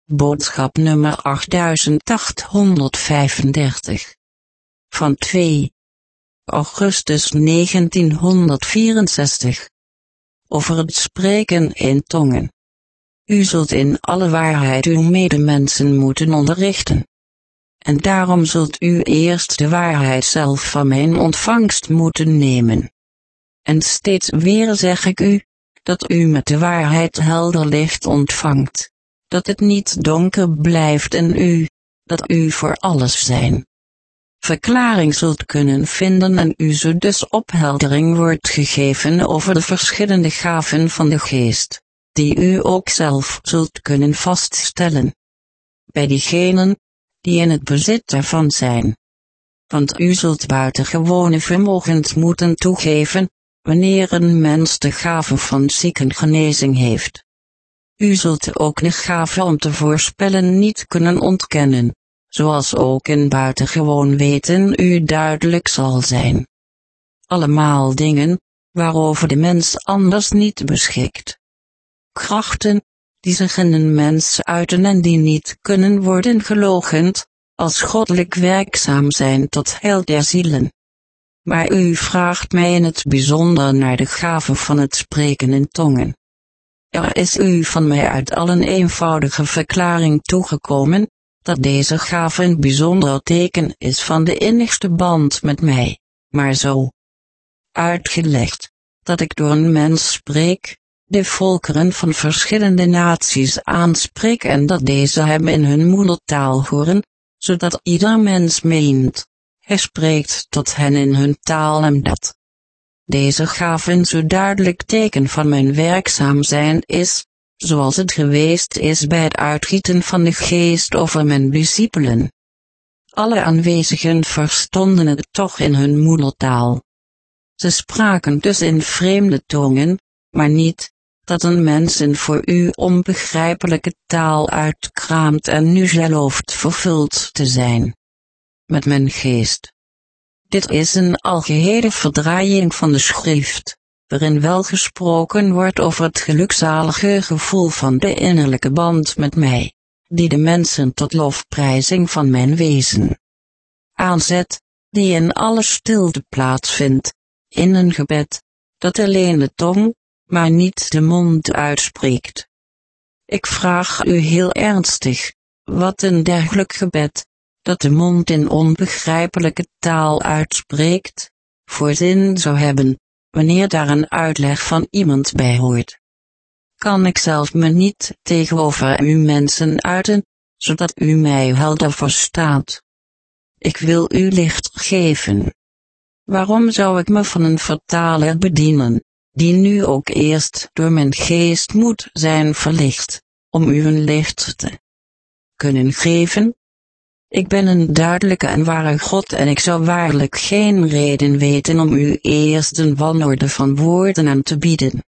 Boodschap nummer 8835. Van 2 augustus 1964. Over het spreken in tongen. U zult in alle waarheid uw medemensen moeten onderrichten. En daarom zult u eerst de waarheid zelf van mijn ontvangst moeten nemen. En steeds weer zeg ik u, dat u met de waarheid helder licht ontvangt, dat het niet donker blijft in u, dat u voor alles zijn verklaring zult kunnen vinden en u zo dus opheldering wordt gegeven over de verschillende gaven van de geest, die u ook zelf zult kunnen vaststellen bij diegenen die in het bezit daarvan zijn. Want u zult buitengewone vermogens moeten toegeven, wanneer een mens de gave van ziekengenezing heeft. U zult ook de gave om te voorspellen niet kunnen ontkennen, zoals ook in buitengewoon weten u duidelijk zal zijn. Allemaal dingen, waarover de mens anders niet beschikt. Krachten, die zich in een mens uiten en die niet kunnen worden geloochend, als goddelijk werkzaam zijn tot heil der zielen. Maar u vraagt mij in het bijzonder naar de gave van het spreken in tongen. Er is u van mij uit al een eenvoudige verklaring toegekomen, dat deze gave een bijzonder teken is van de innigste band met mij, maar zo uitgelegd, dat ik door een mens spreek, de volkeren van verschillende naties aanspreek en dat deze hem in hun moedertaal horen, zodat ieder mens meent, hij spreekt tot hen in hun taal en dat deze gave een zo duidelijk teken van mijn werkzaam zijn is, zoals het geweest is bij het uitgieten van de geest over mijn discipelen. Alle aanwezigen verstonden het toch in hun moedertaal. Ze spraken dus in vreemde tongen, maar niet, dat een mens een voor u onbegrijpelijke taal uitkraamt en nu gelooft vervuld te zijn met mijn geest. Dit is een algehele verdraaiing van de schrift, waarin wel gesproken wordt over het gelukzalige gevoel van de innerlijke band met mij, die de mensen tot lofprijzing van mijn wezen aanzet, die in alle stilte plaatsvindt, in een gebed, dat alleen de tong, maar niet de mond uitspreekt. Ik vraag u heel ernstig, wat een dergelijk gebed, dat de mond in onbegrijpelijke taal uitspreekt, voor zin zou hebben, wanneer daar een uitleg van iemand bij hoort. Kan ik zelf me niet tegenover u mensen uiten, zodat u mij helder verstaat? Ik wil u licht geven. Waarom zou ik me van een vertaler bedienen, die nu ook eerst door mijn geest moet zijn verlicht, om u een licht te kunnen geven? Ik ben een duidelijke en ware God en ik zou waarlijk geen reden weten om u eerst een wanorde van woorden aan te bieden.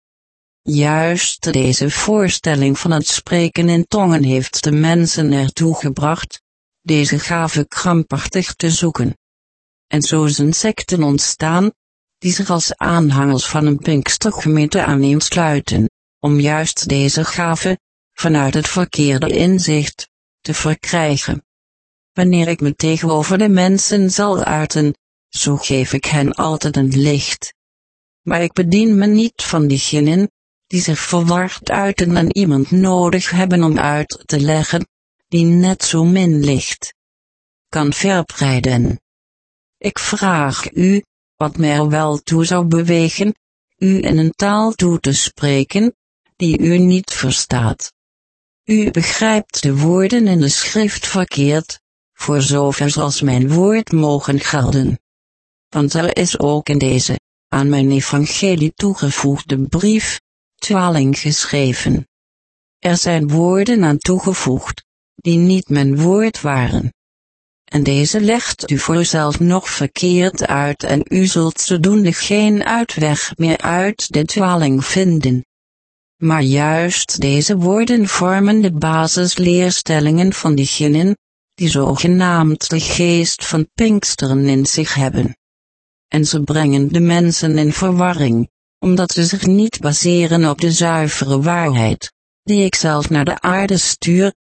Juist deze voorstelling van het spreken in tongen heeft de mensen ertoe gebracht, deze gave krampachtig te zoeken. En zo zijn secten ontstaan, die zich als aanhangers van een Pinkstergemeente aaneensluiten, om juist deze gave, vanuit het verkeerde inzicht, te verkrijgen. Wanneer ik me tegenover de mensen zal uiten, zo geef ik hen altijd een licht. Maar ik bedien me niet van diegenen, die zich verward uiten en iemand nodig hebben om uit te leggen, die net zo min licht kan verbreiden. Ik vraag u, wat mij er wel toe zou bewegen, u in een taal toe te spreken, die u niet verstaat. U begrijpt de woorden in de schrift verkeerd, voor zover als mijn woord mogen gelden. Want er is ook in deze, aan mijn evangelie toegevoegde brief, dwaling geschreven. Er zijn woorden aan toegevoegd, die niet mijn woord waren. En deze legt u voor uzelf nog verkeerd uit en u zult zodoende geen uitweg meer uit de dwaling vinden. Maar juist deze woorden vormen de basisleerstellingen van diegenen, die zogenaamd de geest van Pinksteren in zich hebben. En ze brengen de mensen in verwarring, omdat ze zich niet baseren op de zuivere waarheid, die ik zelf naar de aarde stuur,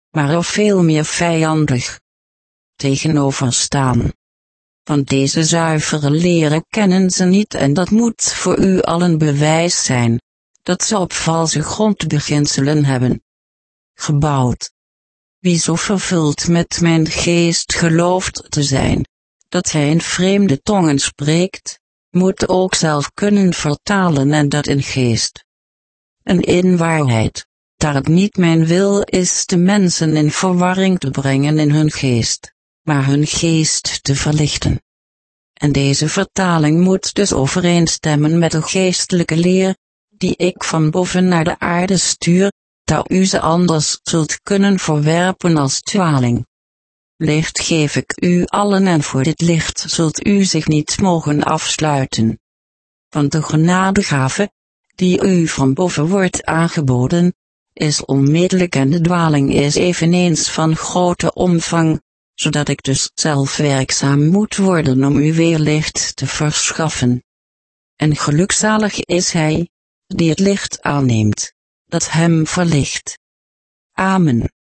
maar er veel meer vijandig tegenover staan. Want deze zuivere leren kennen ze niet en dat moet voor u al een bewijs zijn, dat ze op valse grondbeginselen hebben gebouwd. Wie zo vervuld met mijn geest gelooft te zijn, dat hij in vreemde tongen spreekt, moet ook zelf kunnen vertalen en dat in geest en in waarheid, daar het niet mijn wil is de mensen in verwarring te brengen in hun geest, maar hun geest te verlichten. En deze vertaling moet dus overeenstemmen met de geestelijke leer, die ik van boven naar de aarde stuur, dat u ze anders zult kunnen verwerpen als dwaling. Licht geef ik u allen en voor dit licht zult u zich niet mogen afsluiten. Want de genadegave, die u van boven wordt aangeboden, is onmiddellijk en de dwaling is eveneens van grote omvang, zodat ik dus zelf werkzaam moet worden om u weer licht te verschaffen. En gelukzalig is hij, die het licht aanneemt, dat hem verlicht. Amen.